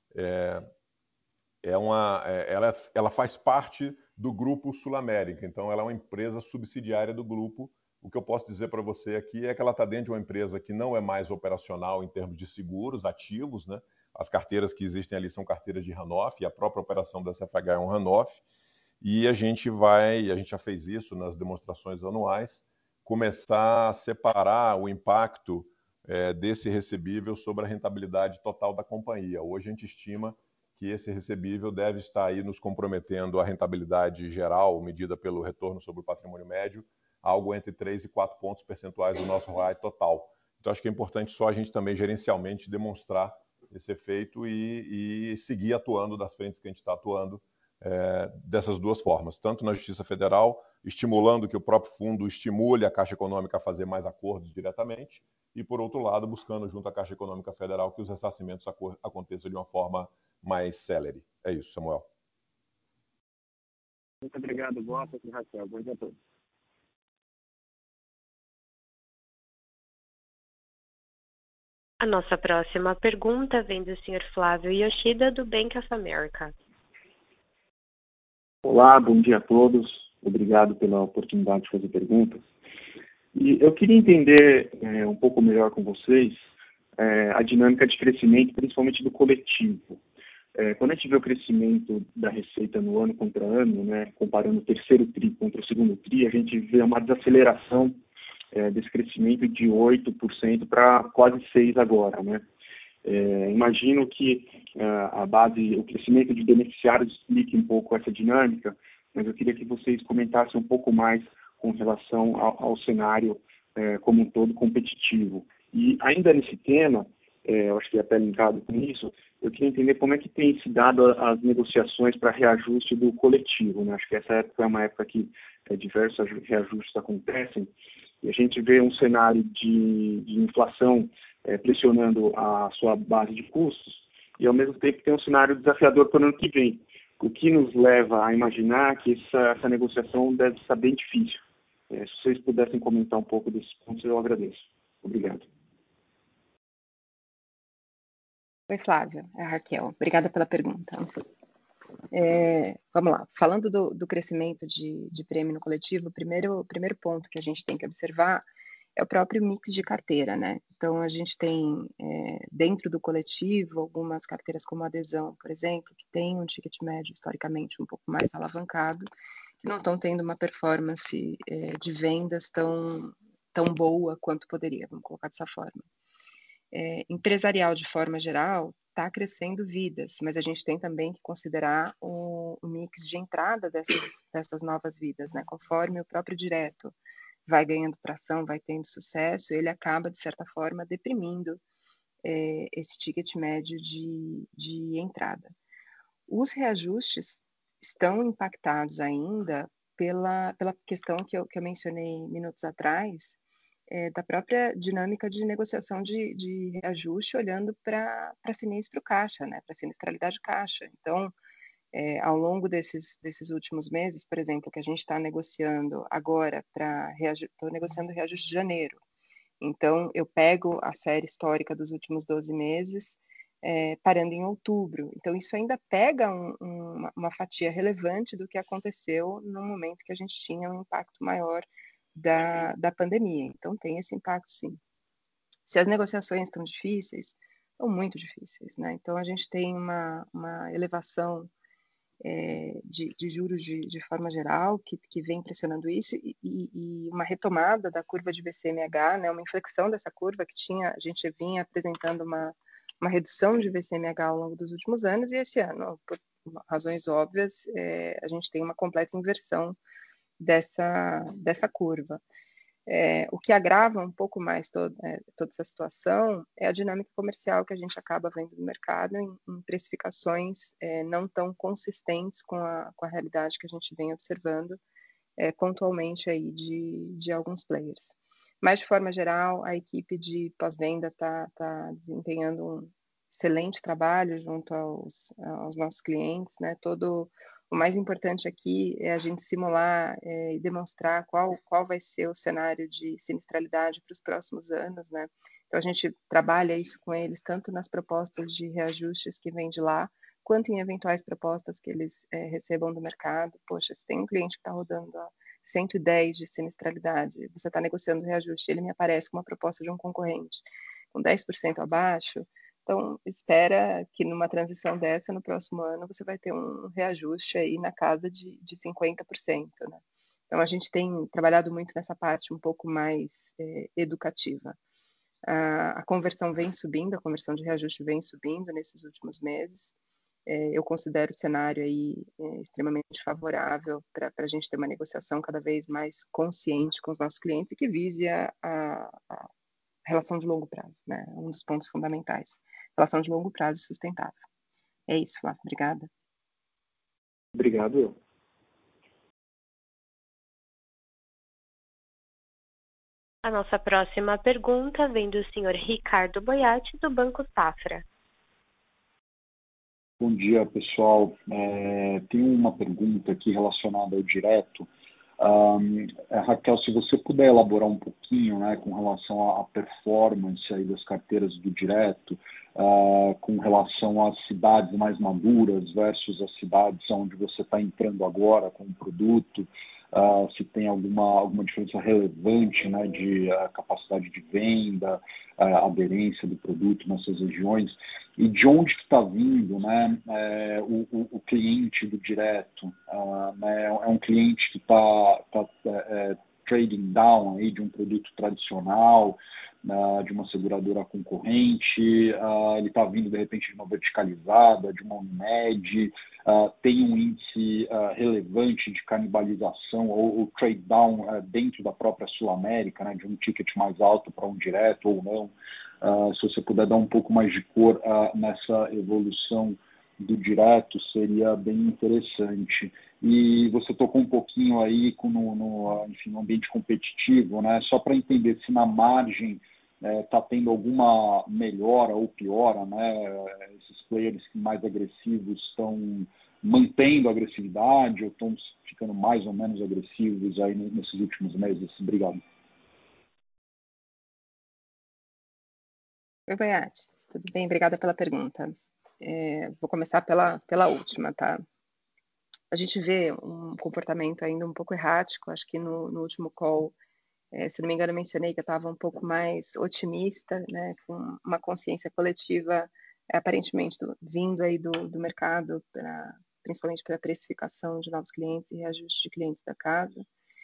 Ela faz parte do Grupo Sul América, então ela é uma empresa subsidiária do grupo. O que eu posso dizer para você aqui é que ela está dentro de uma empresa que não é mais operacional em termos de seguros ativos, né? As carteiras que existem ali são carteiras de runoff, e a própria operação da CFH é um runoff. E a gente já fez isso nas demonstrações anuais, começar a separar o impacto desse recebível sobre a rentabilidade total da companhia. Hoje a gente estima que esse recebível deve estar aí nos comprometendo a rentabilidade geral, medida pelo retorno sobre o patrimônio médio, algo entre 3 e 4 pontos percentuais do nosso ROAE total. Então, acho que é importante só a gente também gerencialmente demonstrar esse efeito e seguir atuando das frentes que a gente está atuando dessas duas formas, tanto na Justiça Federal, estimulando que o próprio fundo estimule a Caixa Econômica a fazer mais acordos diretamente, e, por outro lado, buscando junto à Caixa Econômica Federal que os ressarcimentos aconteçam de uma forma mais célere. É isso, Samuel. Muito obrigado, Gota e Raquel. Bom dia a todos. A nossa próxima pergunta vem do Sr. Flávio Yoshida, do Bank of America. Olá, bom dia a todos. Obrigado pela oportunidade de fazer perguntas. E eu queria entender um pouco melhor com vocês a dinâmica de crescimento, principalmente do coletivo. Quando a gente vê o crescimento da receita no ano contra ano, né, comparando o terceiro TRI contra o segundo TRI, a gente vê uma desaceleração desse crescimento de 8% para quase 6% agora, né? Imagino que o crescimento de beneficiários explique um pouco essa dinâmica, mas eu queria que vocês comentassem um pouco mais com relação ao cenário como um todo competitivo. E ainda nesse tema, eu acho que é até linkado com isso, eu queria entender como é que tem se dado as negociações para reajuste do coletivo, né? Acho que essa época é uma época que diversos reajustes acontecem, e a gente vê um cenário de inflação pressionando a sua base de custos, e ao mesmo tempo tem um cenário desafiador para o ano que vem, o que nos leva a imaginar que essa negociação deve estar bem difícil. Se vocês pudessem comentar um pouco desses pontos, eu agradeço. Obrigado. Oi, Flávia, é a Raquel. Obrigada pela pergunta. Vamos lá. Falando do crescimento de prêmio no coletivo, o primeiro ponto que a gente tem que observar é o próprio mix de carteira, né? Então, a gente tem dentro do coletivo algumas carteiras como adesão, por exemplo, que tem um ticket médio historicamente um pouco mais alavancado, que não estão tendo uma performance de vendas tão boa quanto poderia, vamos colocar dessa forma. Empresarial, de forma geral, está crescendo vidas, mas a gente tem também que considerar o mix de entrada dessas novas vidas, né? Conforme o próprio direto vai ganhando tração, vai tendo sucesso, ele acaba, de certa forma, deprimindo esse ticket médio de entrada. Os reajustes estão impactados ainda pela questão que eu mencionei minutos atrás, da própria dinâmica de negociação de reajuste, olhando para sinistro caixa, né, para sinistralidade caixa. Então, ao longo desses últimos meses, por exemplo, que a gente está negociando agora estou negociando o reajuste de janeiro. Então, eu pego a série histórica dos últimos 12 meses, parando em outubro. Então, isso ainda pega uma fatia relevante do que aconteceu no momento que a gente tinha um impacto maior da pandemia. Então, tem esse impacto, sim. Se as negociações estão difíceis, estão muito difíceis, né? Então, a gente tem uma elevação de juros de forma geral, que vem pressionando isso, e uma retomada da curva de VCMH, né, uma inflexão dessa curva a gente vinha apresentando uma redução de VCMH ao longo dos últimos anos, e esse ano, por razões óbvias, a gente tem uma completa inversão dessa curva. O que agrava um pouco mais toda essa situação é a dinâmica comercial que a gente acaba vendo no mercado em precificações não tão consistentes com a realidade que a gente vem observando pontualmente aí de alguns players. Mas, de forma geral, a equipe de pós-venda está desempenhando um excelente trabalho junto aos nossos clientes, né? Todo O mais importante aqui é a gente simular e demonstrar qual vai ser o cenário de sinistralidade para os próximos anos, né? Então, a gente trabalha isso com eles, tanto nas propostas de reajustes que vêm de lá, quanto em eventuais propostas que eles recebam do mercado. Poxa, se tem um cliente que está rodando 110 de sinistralidade, você está negociando reajuste, ele me aparece com uma proposta de um concorrente com 10% abaixo, então espera que numa transição dessa, no próximo ano, você vai ter um reajuste aí na casa de 50%, né? Então, a gente tem trabalhado muito nessa parte um pouco mais educativa. A conversão vem subindo, a conversão de reajuste vem subindo nesses últimos meses. Eu considero o cenário aí extremamente favorável para a gente ter uma negociação cada vez mais consciente com os nossos clientes e que vise a relação de longo prazo, né? Um dos pontos fundamentais. Relação de longo prazo sustentável. É isso, Flávio. Obrigada. Obrigado. A nossa próxima pergunta vem do senhor Ricardo Boiati, do Banco Safra. Bom dia, pessoal. Tenho uma pergunta aqui relacionada ao direto. Raquel, se você puder elaborar um pouquinho, né, com relação à performance aí das carteiras do direto, com relação às cidades mais maduras versus as cidades onde você está entrando agora com o produto, se tem alguma diferença relevante, né, de capacidade de venda, aderência do produto nessas regiões, e de onde está vindo, né, o cliente do direto. Né, é um cliente que está trading down aí de um produto tradicional, de uma seguradora concorrente, ele está vindo de repente de uma verticalizada, de uma Unimed, tem um índice relevante de canibalização ou trade down dentro da própria Sul América, né, de um ticket mais alto para um direto ou não. Se você puder dar um pouco mais de cor nessa evolução do direto, seria bem interessante. E você tocou um pouquinho aí no ambiente competitivo, né? Só para entender se na margem está tendo alguma melhora ou piora, né? Esses players mais agressivos estão mantendo a agressividade ou estão ficando mais ou menos agressivos aí nesses últimos meses? Obrigado. Oi, Boiati. Tudo bem? Obrigada pela pergunta. Vou começar pela última, tá? A gente vê um comportamento ainda um pouco errático. Acho que no último call, se não me engano, eu mencionei que eu estava um pouco mais otimista, né, com uma consciência coletiva, aparentemente vindo aí do mercado, principalmente para a precificação de novos clientes e reajuste de clientes da casa.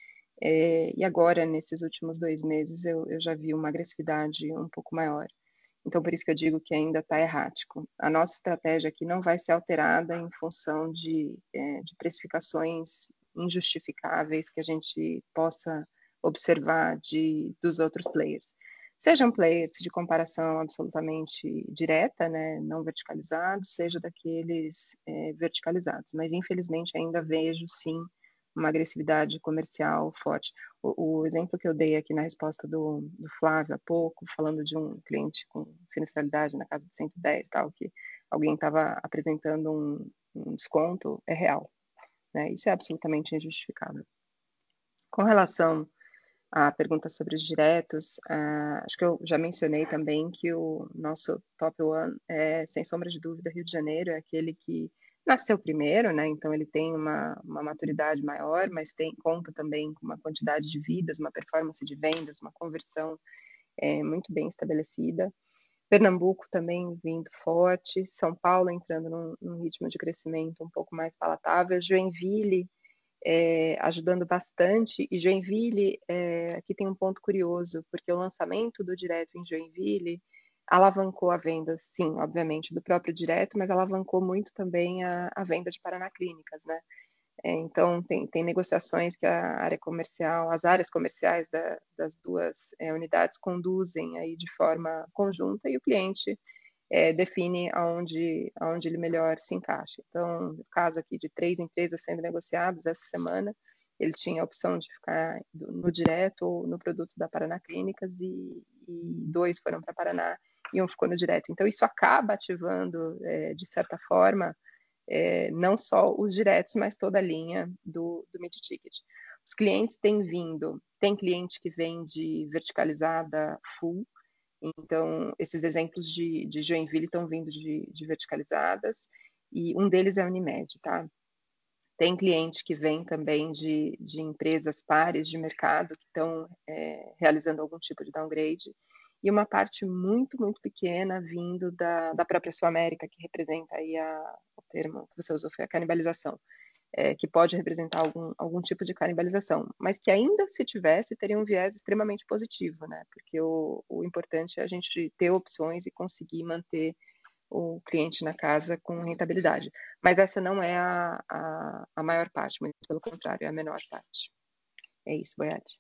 E agora, nesses últimos 2 meses, eu já vi uma agressividade um pouco maior. Então, por isso que eu digo que ainda está errático. A nossa estratégia aqui não vai ser alterada em função de precificações injustificáveis que a gente possa observar dos outros players. Sejam players de comparação absolutamente direta, né, não verticalizados, seja daqueles verticalizados. Mas, infelizmente, ainda vejo, sim, uma agressividade comercial forte. O exemplo que eu dei aqui na resposta do Flávio há pouco, falando de um cliente com sinistralidade na casa de 110, tal, que alguém estava apresentando um desconto, é real, né? Isso é absolutamente injustificável. Com relação à pergunta sobre os diretos, acho que eu já mencionei também que o nosso top one é, sem sombra de dúvida, Rio de Janeiro, é aquele que nasceu primeiro, né? Então ele tem uma maturidade maior, mas conta também com uma quantidade de vidas, uma performance de vendas, uma conversão muito bem estabelecida. Pernambuco também vindo forte, São Paulo entrando num ritmo de crescimento um pouco mais palatável, Joinville ajudando bastante, e Joinville, aqui tem um ponto curioso, porque o lançamento do direto em Joinville alavancou a venda, sim, obviamente, do próprio direto, mas alavancou muito também a venda de Paraná Clínicas, né? Então, tem negociações que a área comercial, as áreas comerciais das duas unidades conduzem aí de forma conjunta e o cliente define aonde ele melhor se encaixa. Então, no caso aqui de 3 empresas sendo negociadas essa semana, ele tinha a opção de ficar no direto ou no produto da Paraná Clínicas e 2 foram para Paraná e 1 ficou no direto. Então, isso acaba ativando, de certa forma, não só os diretos, mas toda a linha do mid-ticket. Os clientes têm vindo, tem cliente que vende verticalizada full, então esses exemplos de Joinville estão vindo de verticalizadas, e um deles é a Unimed, tá? Tem cliente que vem também de empresas pares de mercado que estão realizando algum tipo de downgrade, e uma parte muito, muito pequena vindo da própria Sul América, que representa aí o termo que você usou, foi a canibalização, que pode representar algum tipo de canibalização, mas que ainda se tivesse, teria um viés extremamente positivo, né? Porque o importante é a gente ter opções e conseguir manter o cliente na casa com rentabilidade. Mas essa não é a maior parte, muito pelo contrário, é a menor parte. É isso, Boiati.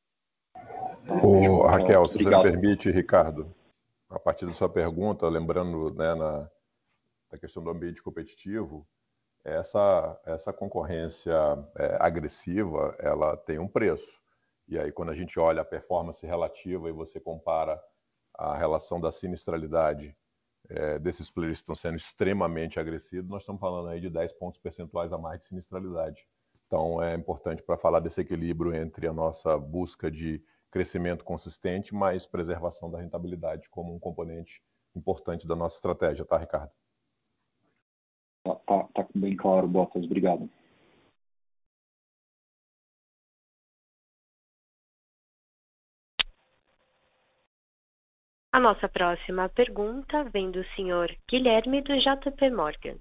Raquel, se você me permite, Ricardo, a partir da sua pergunta, lembrando, né, na questão do ambiente competitivo, essa concorrência agressiva, ela tem um preço. E aí, quando a gente olha a performance relativa e você compara a relação da sinistralidade desses players que estão sendo extremamente agressivos, nós estamos falando aí de 10 pontos percentuais a mais de sinistralidade. Então, é importante para falar desse equilíbrio entre a nossa busca de crescimento consistente, mas preservação da rentabilidade como um componente importante da nossa estratégia, tá, Ricardo? Tá bem claro, Bottas. Obrigado. A nossa próxima pergunta vem do senhor Guilherme, do JP Morgan.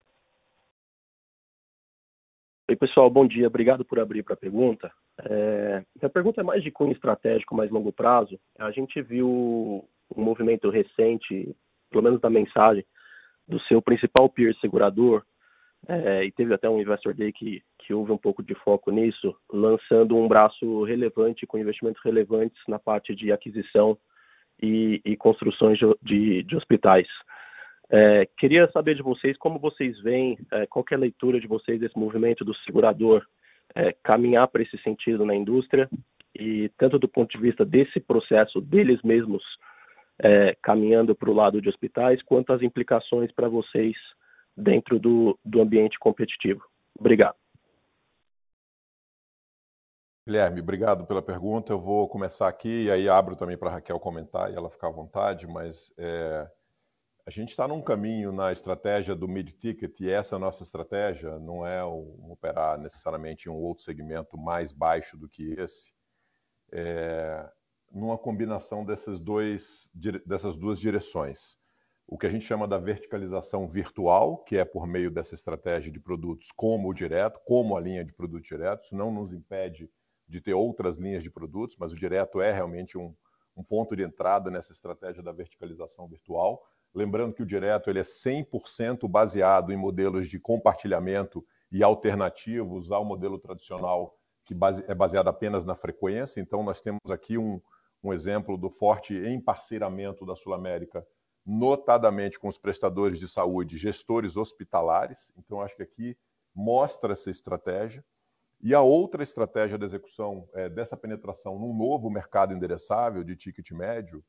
Oi, pessoal, bom dia. Obrigado por abrir para a pergunta. Minha pergunta é mais de cunho estratégico, mais longo prazo. A gente viu um movimento recente, pelo menos da mensagem, do seu principal peer segurador, e teve até um Investor Day que houve um pouco de foco nisso, lançando um braço relevante, com investimentos relevantes na parte de aquisição e construções de hospitais. Queria saber de vocês como vocês veem, qual que é a leitura de vocês desse movimento do segurador caminhar para esse sentido na indústria, e tanto do ponto de vista desse processo deles mesmos caminhando para o lado de hospitais, quanto as implicações para vocês dentro do ambiente competitivo. Obrigado. Guilherme, obrigado pela pergunta. Eu vou começar aqui e aí abro também para a Raquel comentar e ela ficar à vontade, mas a gente está num caminho na estratégia do mid-ticket, e essa é a nossa estratégia, não é operar necessariamente em um outro segmento mais baixo do que esse, numa combinação dessas duas direções. O que a gente chama da verticalização virtual, que é por meio dessa estratégia de produtos como o direto, como a linha de produtos diretos, não nos impede de ter outras linhas de produtos, mas o direto é realmente um ponto de entrada nessa estratégia da verticalização virtual. Lembrando que o direto ele é 100% baseado em modelos de compartilhamento e alternativos ao modelo tradicional, que é baseado apenas na frequência. Então, nós temos aqui um exemplo do forte emparceiramento da Sul América, notadamente com os prestadores de saúde, gestores hospitalares. Então, acho que aqui mostra essa estratégia. E a outra estratégia de execução dessa penetração num novo mercado endereçável de ticket médio,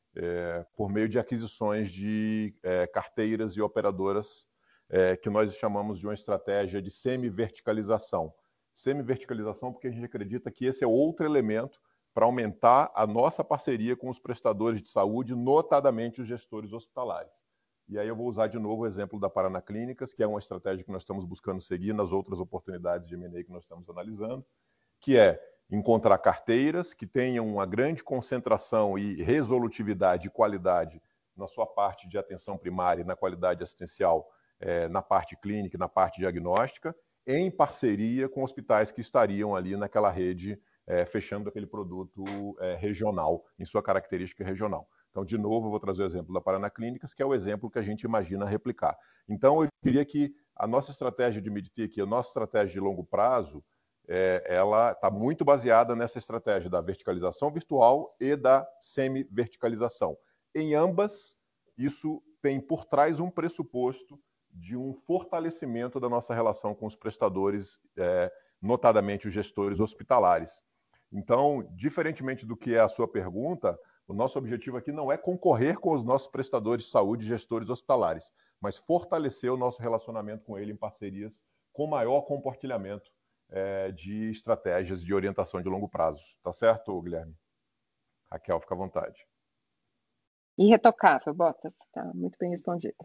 por meio de aquisições de carteiras e operadoras, que nós chamamos de uma estratégia de semi-verticalização. Semi-verticalização porque a gente acredita que esse é outro elemento para aumentar a nossa parceria com os prestadores de saúde, notadamente os gestores hospitalares. E aí eu vou usar de novo o exemplo da Paraná Clínicas, que é uma estratégia que nós estamos buscando seguir nas outras oportunidades de M&A que nós estamos analisando, que é encontrar carteiras que tenham uma grande concentração e resolutividade e qualidade na sua parte de atenção primária e na qualidade assistencial, na parte clínica e na parte diagnóstica, em parceria com hospitais que estariam ali naquela rede, fechando aquele produto regional, em sua característica regional. Então, de novo, eu vou trazer o exemplo da Paraná Clínicas, que é o exemplo que a gente imagina replicar. Então, eu diria que a nossa estratégia de mid-ticket, a nossa estratégia de longo prazo, ela está muito baseada nessa estratégia da verticalização virtual e da semi-verticalização. Em ambas, isso tem por trás um pressuposto de um fortalecimento da nossa relação com os prestadores, notadamente os gestores hospitalares. Então, diferentemente do que é a sua pergunta, o nosso objetivo aqui não é concorrer com os nossos prestadores de saúde e gestores hospitalares, mas fortalecer o nosso relacionamento com ele em parcerias com maior compartilhamento de estratégias de orientação de longo prazo. Tá certo, Guilherme? Raquel, fica à vontade. Irretocável, Bottas. Tá muito bem respondido.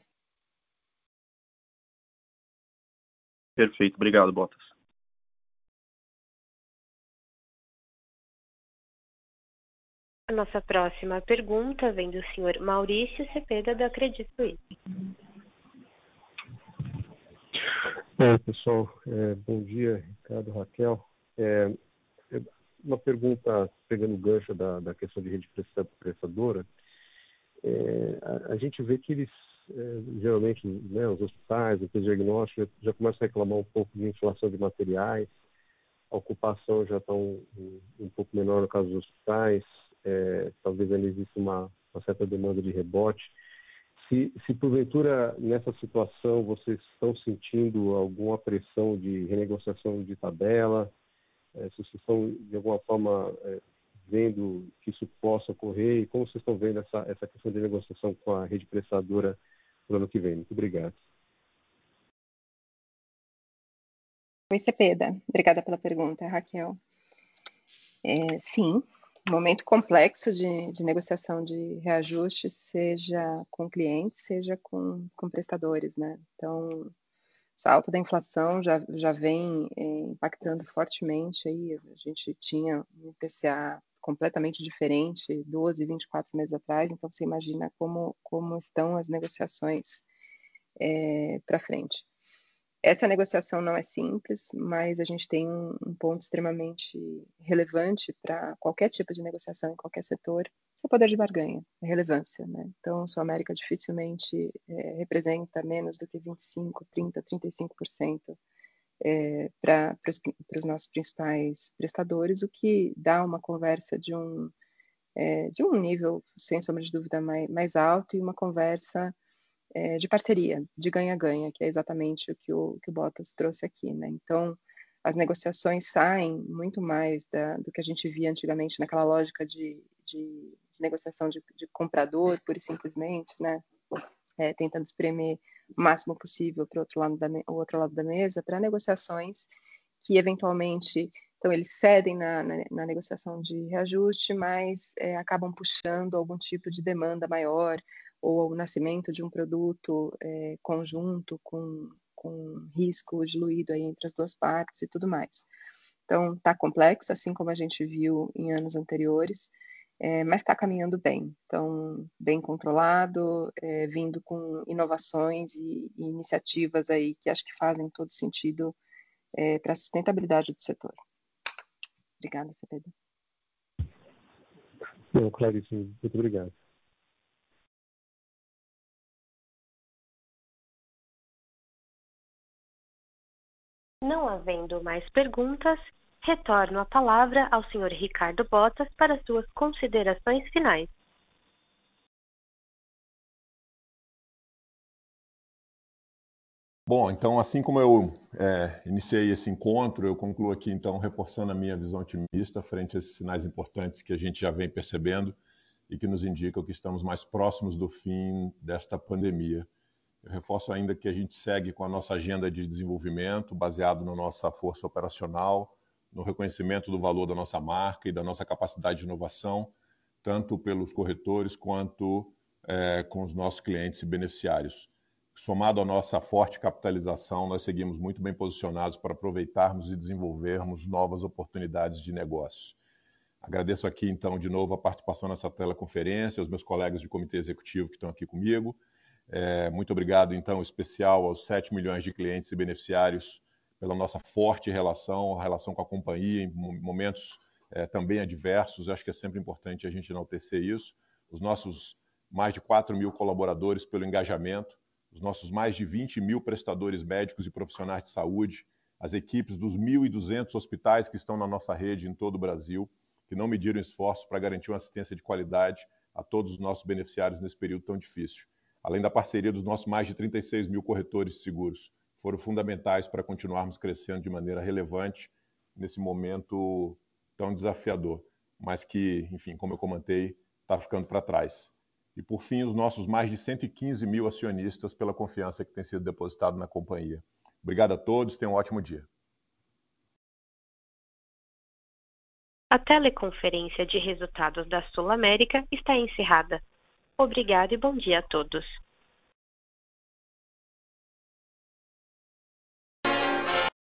Perfeito, obrigado, Bottas. A nossa próxima pergunta vem do senhor Maurício Cepeda, da Credit Suisse. Pessoal, bom dia, Ricardo, Raquel. Uma pergunta, pegando o gancho da questão de rede prestadora. A gente vê que eles, geralmente, né, os hospitais, os diagnósticos, já começam a reclamar um pouco de inflação de materiais, a ocupação já está um pouco menor no caso dos hospitais, talvez ainda exista uma certa demanda de rebote. Se porventura, nessa situação, vocês estão sentindo alguma pressão de renegociação de tabela, se vocês estão, de alguma forma, vendo que isso possa ocorrer, e como vocês estão vendo essa questão de negociação com a rede prestadora no ano que vem? Muito obrigado. Oi, Cepeda. Obrigada pela pergunta, Raquel. Sim, momento complexo de negociação de reajuste, seja com clientes, seja com prestadores, né? Então, essa alta da inflação já vem impactando fortemente aí. A gente tinha um IPCA completamente diferente 12, 24 meses atrás, então você imagina como estão as negociações para frente. Essa negociação não é simples, mas a gente tem um ponto extremamente relevante para qualquer tipo de negociação em qualquer setor, que é o poder de barganha, a relevância, né? Então, a Sul-América dificilmente representa menos do que 25%, 30%, 35% para os nossos principais prestadores, o que dá uma conversa de um nível, sem sombra de dúvida, mais alto, e uma conversa de parceria, de ganha-ganha, que é exatamente o que o Bottas trouxe aqui, né? Então, as negociações saem muito mais do que a gente via antigamente naquela lógica de negociação de comprador, pura e simplesmente, né? Tentando espremer o máximo possível para o outro lado da mesa, para negociações que, eventualmente, então, eles cedem na negociação de reajuste, mas acabam puxando algum tipo de demanda maior, ou o nascimento de um produto conjunto com risco diluído aí entre as duas partes e tudo mais. Então, está complexo, assim como a gente viu em anos anteriores, mas está caminhando bem. Então, bem controlado, vindo com inovações e iniciativas aí que acho que fazem todo sentido para a sustentabilidade do setor. Obrigada, Cepeda. Não, claríssimo. Muito obrigado. Não havendo mais perguntas, retorno a palavra ao senhor Ricardo Bottas para suas considerações finais. Bom, então, assim como eu iniciei esse encontro, eu concluo aqui, então, reforçando a minha visão otimista frente a esses sinais importantes que a gente já vem percebendo e que nos indicam que estamos mais próximos do fim desta pandemia. Eu reforço ainda que a gente segue com a nossa agenda de desenvolvimento, baseado na nossa força operacional, no reconhecimento do valor da nossa marca e da nossa capacidade de inovação, tanto pelos corretores quanto com os nossos clientes e beneficiários. Somado à nossa forte capitalização, nós seguimos muito bem posicionados para aproveitarmos e desenvolvermos novas oportunidades de negócio. Agradeço aqui, então, de novo a participação nessa teleconferência, aos meus colegas de comitê executivo que estão aqui comigo. Muito obrigado, então, especial aos 7 milhões de clientes e beneficiários pela nossa forte relação, a relação com a companhia em momentos também adversos. Eu acho que é sempre importante a gente enaltecer isso. Os nossos mais de 4 mil colaboradores pelo engajamento, os nossos mais de 20 mil prestadores médicos e profissionais de saúde, as equipes dos 1.200 hospitais que estão na nossa rede em todo o Brasil, que não mediram esforços para garantir uma assistência de qualidade a todos os nossos beneficiários nesse período tão difícil. Além da parceria dos nossos mais de 36 mil corretores de seguros, foram fundamentais para continuarmos crescendo de maneira relevante nesse momento tão desafiador, mas que, enfim, como eu comentei, está ficando para trás. E, por fim, os nossos mais de 115 mil acionistas pela confiança que tem sido depositada na companhia. Obrigado a todos, tenham um ótimo dia. A teleconferência de resultados da Sul América está encerrada. Obrigado e bom dia a todos.